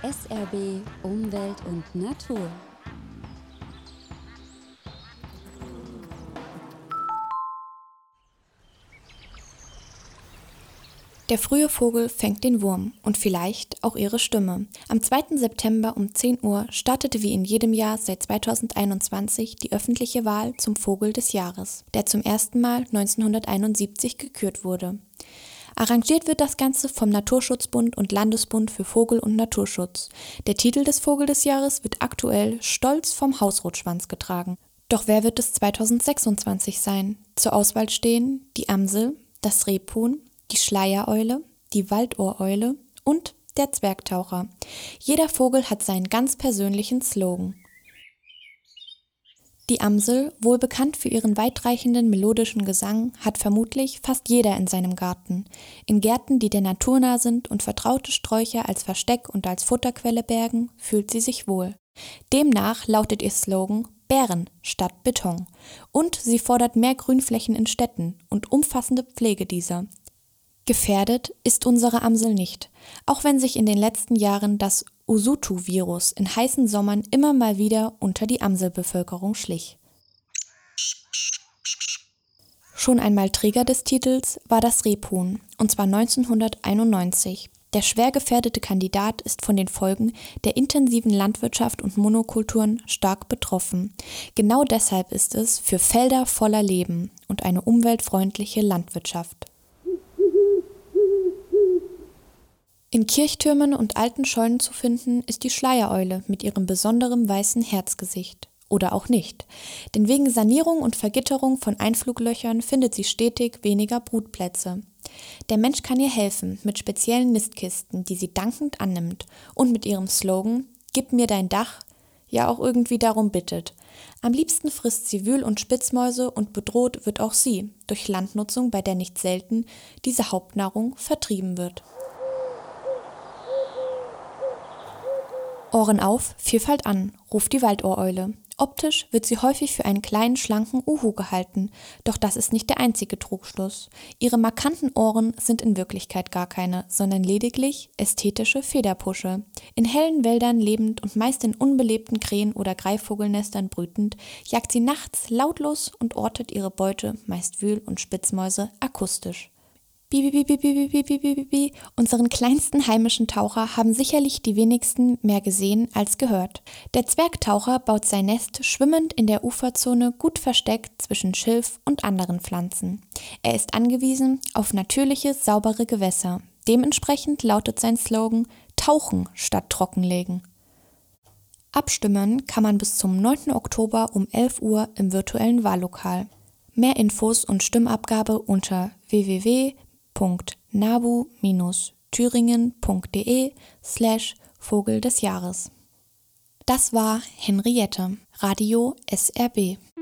SRB Umwelt und Natur. Der frühe Vogel fängt den Wurm und vielleicht auch ihre Stimme. Am 2. September um 10 Uhr startete wie in jedem Jahr seit 2021 die öffentliche Wahl zum Vogel des Jahres, der zum ersten Mal 1971 gekürt wurde. Arrangiert wird das Ganze vom Naturschutzbund und Landesbund für Vogel- und Naturschutz. Der Titel des Vogel des Jahres wird aktuell stolz vom Hausrotschwanz getragen. Doch wer wird es 2026 sein? Zur Auswahl stehen die Amsel, das Rebhuhn, die Schleiereule, die Waldohreule und der Zwergtaucher. Jeder Vogel hat seinen ganz persönlichen Slogan. Die Amsel, wohl bekannt für ihren weitreichenden melodischen Gesang, hat vermutlich fast jeder in seinem Garten. In Gärten, die der Natur nah sind und vertraute Sträucher als Versteck und als Futterquelle bergen, fühlt sie sich wohl. Demnach lautet ihr Slogan Bären statt Beton. Und sie fordert mehr Grünflächen in Städten und umfassende Pflege dieser. Gefährdet ist unsere Amsel nicht, auch wenn sich in den letzten Jahren das Usutu-Virus in heißen Sommern immer mal wieder unter die Amselbevölkerung schlich. Schon einmal Träger des Titels war das Rebhuhn, und zwar 1991. Der schwer gefährdete Kandidat ist von den Folgen der intensiven Landwirtschaft und Monokulturen stark betroffen. Genau deshalb ist es für Felder voller Leben und eine umweltfreundliche Landwirtschaft. In Kirchtürmen und alten Scheunen zu finden ist die Schleiereule mit ihrem besonderen weißen Herzgesicht. Oder auch nicht, denn wegen Sanierung und Vergitterung von Einfluglöchern findet sie stetig weniger Brutplätze. Der Mensch kann ihr helfen mit speziellen Nistkisten, die sie dankend annimmt und mit ihrem Slogan »Gib mir dein Dach« ja auch irgendwie darum bittet. Am liebsten frisst sie Wühl- und Spitzmäuse und bedroht wird auch sie durch Landnutzung, bei der nicht selten diese Hauptnahrung vertrieben wird. Ohren auf, Vielfalt an, ruft die Waldohreule. Optisch wird sie häufig für einen kleinen, schlanken Uhu gehalten, doch das ist nicht der einzige Trugschluss. Ihre markanten Ohren sind in Wirklichkeit gar keine, sondern lediglich ästhetische Federpusche. In hellen Wäldern lebend und meist in unbelebten Krähen- oder Greifvogelnestern brütend, jagt sie nachts lautlos und ortet ihre Beute, meist Wühl- und Spitzmäuse, akustisch. Bi. Unseren kleinsten heimischen Taucher haben sicherlich die wenigsten mehr gesehen als gehört. Der Zwergtaucher baut sein Nest schwimmend in der Uferzone gut versteckt zwischen Schilf und anderen Pflanzen. Er ist angewiesen auf natürliche, saubere Gewässer. Dementsprechend lautet sein Slogan Tauchen statt Trockenlegen. Abstimmen kann man bis zum 9. Oktober um 11 Uhr im virtuellen Wahllokal. Mehr Infos und Stimmabgabe unter www.nabu-thüringen.de/Vogel des Jahres. Das war Henriette, Radio SRB.